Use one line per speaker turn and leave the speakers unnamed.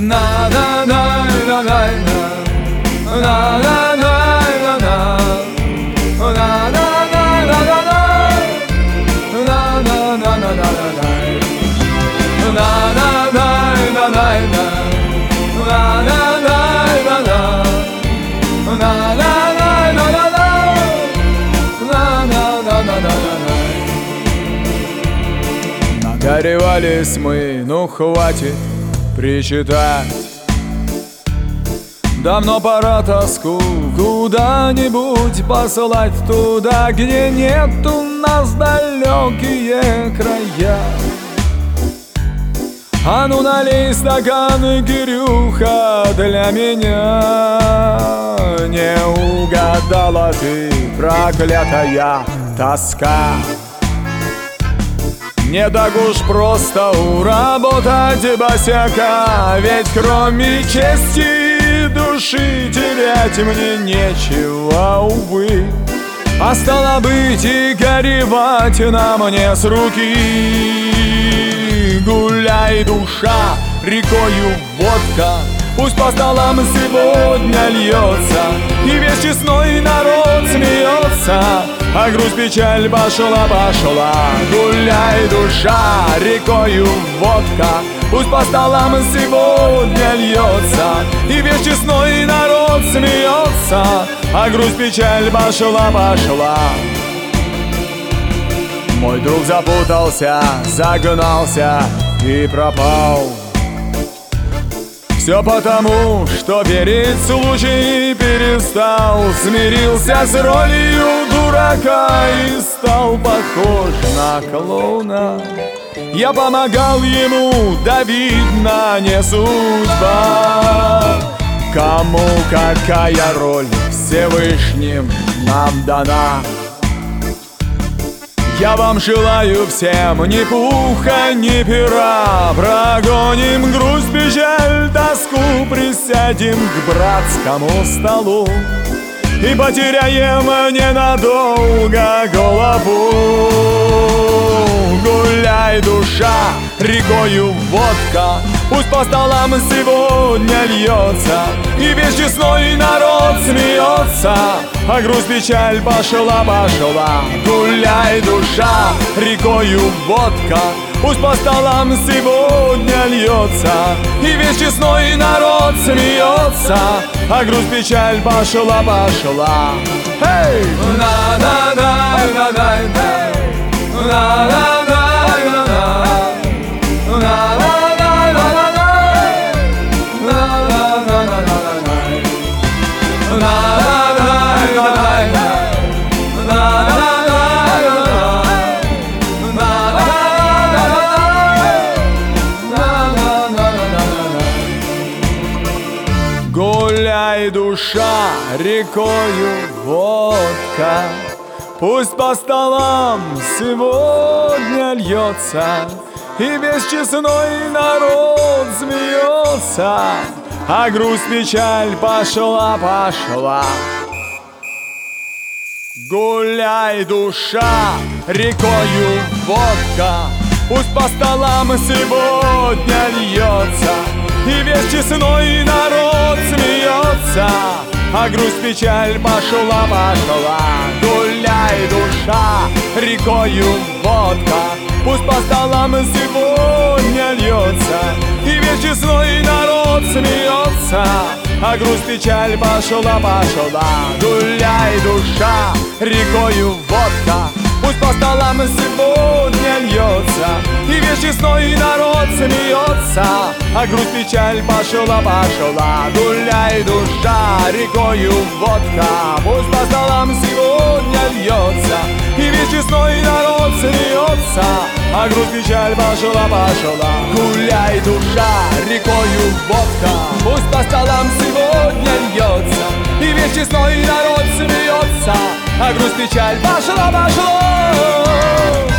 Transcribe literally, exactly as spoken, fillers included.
на на на на на на на на на. Нагоревались мы, ну хватит причитать. Давно пора тоску куда-нибудь послать, туда, где нет у нас далекие края. А ну налей стакан, Кирюха, для меня. Не угадала ты, проклятая тоска. Не так уж просто уработать босяка, ведь кроме чести души терять мне нечего, увы. А стало быть, и горевать на мне с руки. Гуляй, душа, рекою водка, пусть по столам сегодня льется, и весь честной народ смеется, а грусть, печаль пошла, пошла. Гуляй, душа, рекою водка, пусть по столам сегодня льется, и весь честной народ смеется, а грусть, печаль пошла, пошла. Мой друг запутался, загнался и пропал. Все потому, что верить в случай перестал. Смирился с ролью дурака и стал похож на клоуна. Я помогал ему, да видно, не судьба. Кому какая роль Всевышним нам дана. Я вам желаю всем ни пуха, ни пера. Прогоним грусть, печаль, тоску, присядем к братскому столу и потеряем ненадолго голову. Гуляй, душа, рекою водка, пусть по столам сегодня льется, и весь честной народ смеется, а грусть, печаль пошла, пошла. Гуляй, душа, рекою водка, пусть по столам сегодня льется, и весь честной народ смеется, а грусть, печаль пошла, пошла. Эй! На-на-на-на-на-на, на-на-на-на-на-на, гуляй, душа, рекою водка, пусть по столам сегодня льется, и весь честной народ смеется, а грусть, печаль пошла, пошла. Гуляй, душа, рекою водка, пусть по столам сегодня льется, и весь честной народ смеется, а грусть, печаль пошла, пошла. Гуляй, душа, рекою водка, пусть по столам сегодня льется, и весь честной народ смеется, а грусть, печаль пошла, пошла. Гуляй, душа, рекою водка, пусть по столам сегодня льется, и весь честной народ смеется, а грусть, печаль пошла, пошла. Гуляй, душа, рекою водка, пусть по столам сегодня льется, и весь честной народ смеется, а грусть, печаль пошла, пошла. Гуляй, душа, рекою водка, пусть по столам сегодня льется, и весь честной народ смеется, а грусть, печаль пошла, пошла.